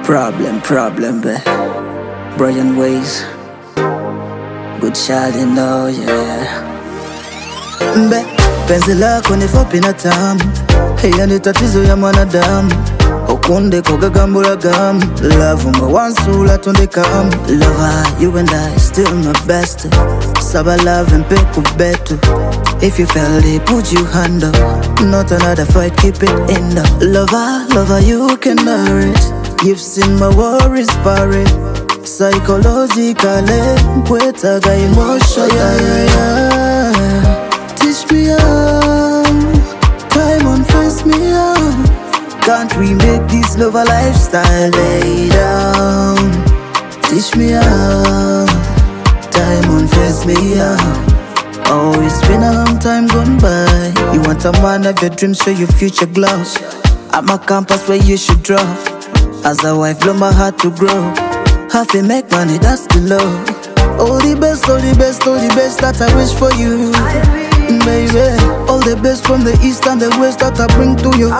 Problem, but Brian Ways, good child, you know, yeah. Mbe, penzi lako ni fupi na tamu, hiyo ni tatizo ya mwanadamu. Ukunde kugagambula gamu, love umwansula tundikamu. Lover, you and I, still my best. Saba love and peku betu. If you felt it, would you handle? Not another fight, keep it in the lover, you can nourish. You've seen my worries parade. Psychologically, kwetaga emotionally. Teach me how, time on face me out. Can't we make this lover lifestyle lay down? Teach me how, time on face me out. Oh, it's been a long time gone by. You want a man of your dreams, show your future glow. At my campus where you should draw. As a wife, blow my heart to grow. Have to make money, that's the law. All the best that I wish for you, baby. All the best from the east and the west that I bring to you.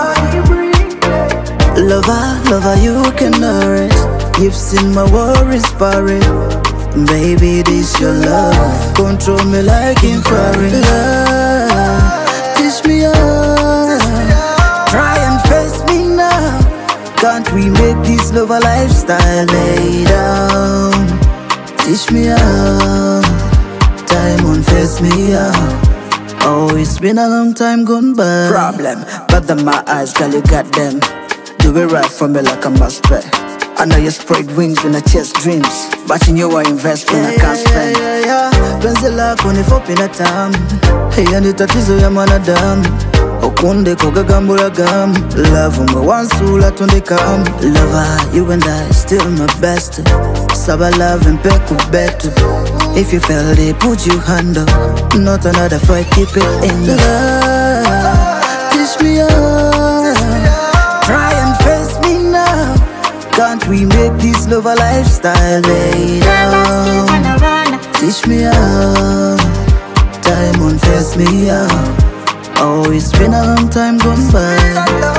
Lover, you can nourish. You've seen my worries parade. Baby, this your love. Control me like infrared. Love, teach me how. Try and face me now. Can't we make this lover lifestyle lay down? Teach me how, time won't face me out. Oh, it's been a long time gone by. Problem, but then my eyes, girl, you got them. Do it right for me like a must pay. I know you spread wings when I chase dreams. Watching you I invest when I can't spend. Penzi lako ni fupi na tamu, hiyo ni tatizo ya mwanadamu. Ukunde kugagambula gamu, love umwansula tundikamu. Lover, you and I, still my best. Saba love and peku betu. If you felt it, would you handle? Not another fight, keep it in the love. Teach me how, try and face me now. Can't we make this lover lifestyle lay down? Teach me how, time won't face me out. Oh, it's been a long time gone by.